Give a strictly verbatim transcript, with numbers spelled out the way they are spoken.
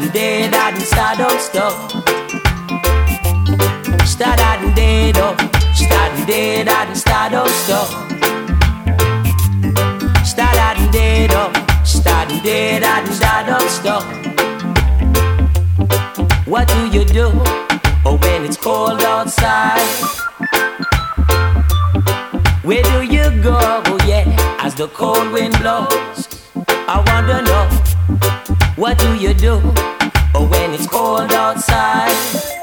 Start day that and start don't stop. Start that day though. Start day that and start don't stop. Start that day though. Start day that and start don't stop. What do you do? Oh, when it's cold outside? Where do you go? Oh, yeah, as the cold wind blows. I wanna know, what do you do? Oh, when it's cold outside?